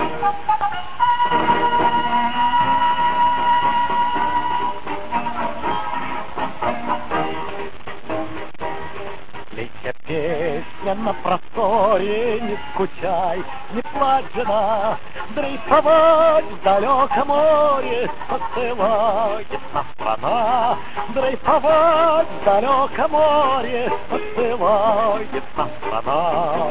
Летя песня на просторе, не скучай, не плачь, жена, дрейфовать в далеком море посылает нас страна. Дрейфовать в далеком море посылает нас страна.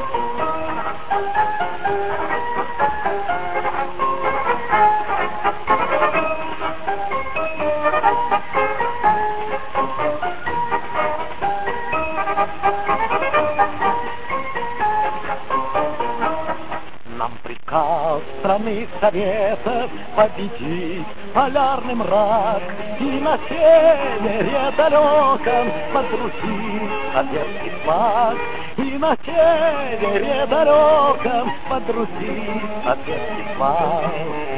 Нам приказ страны Советов победить полярный мрак и на севере далеком подрузить советский флаг. И на севере далеком подрузить советский флаг.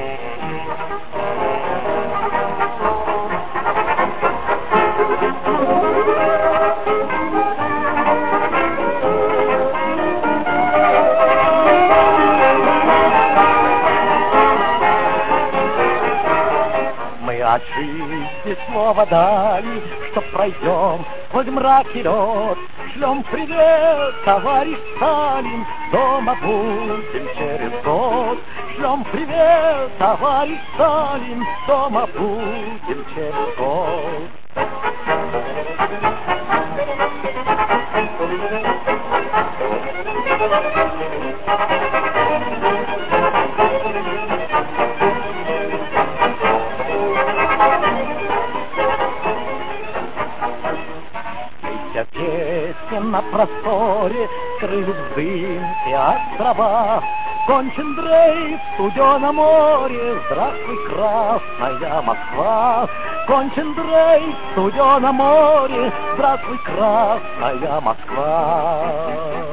От жизни слово дали, что пройдем хоть мрак и лед. Шлем привет, товарищ Сталин, дома будем через год. Шлем привет, товарищ Сталин, дома будем через год. Песня на просторе скрылись в дымке острова. Кончен дрейф в студеном море, здравствуй, красная Москва. Кончен дрейф в студеном море, здравствуй, красная Москва.